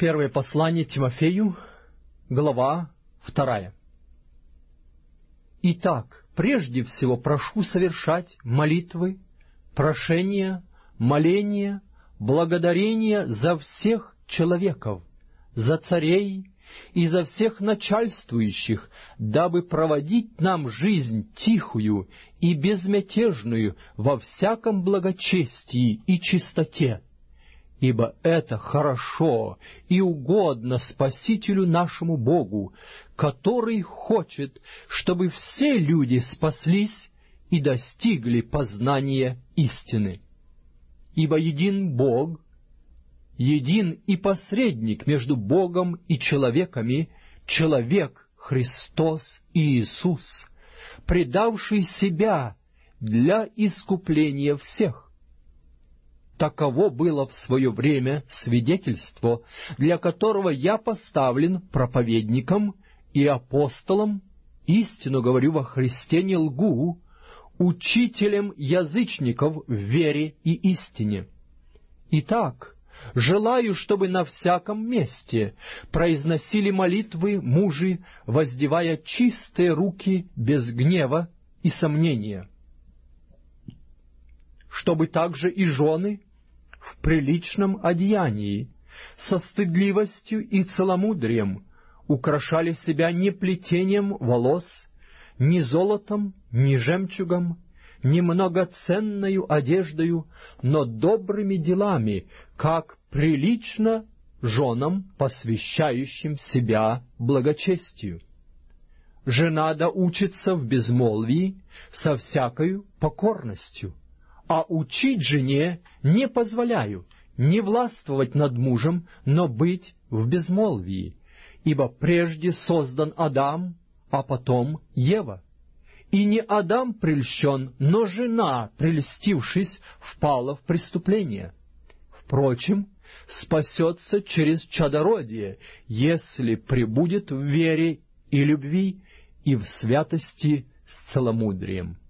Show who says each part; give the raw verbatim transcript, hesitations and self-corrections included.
Speaker 1: Первое послание Тимофею, глава вторая. Итак, прежде всего прошу совершать молитвы, прошения, моления, благодарения за всех человеков, за царей и за всех начальствующих, дабы проводить нам жизнь тихую и безмятежную во всяком благочестии и чистоте, ибо это хорошо и угодно Спасителю нашему Богу, который хочет, чтобы все люди спаслись и достигли познания истины. Ибо един Бог, един и посредник между Богом и человеками, человек Христос Иисус, предавший Себя для искупления всех. Таково было в свое время свидетельство, для которого я поставлен проповедником и апостолом, истину говорю во Христе не лгу, учителем язычников в вере и истине. Итак, желаю, чтобы на всяком месте произносили молитвы мужи, воздевая чистые руки без гнева и сомнения, чтобы также и жены в приличном одеянии, со стыдливостью и целомудрием украшали себя не плетением волос, ни золотом, ни жемчугом, ни многоценною одеждою, но добрыми делами, как прилично женам, посвящающим себя благочестию. Жена да учится в безмолвии со всякою покорностью, а учить жене не позволяю, не властвовать над мужем, но быть в безмолвии, ибо прежде создан Адам, а потом Ева. И не Адам прельщен, но жена, прельстившись, впала в преступление. Впрочем, спасется через чадородие, если пребудет в вере и любви и в святости с целомудрием.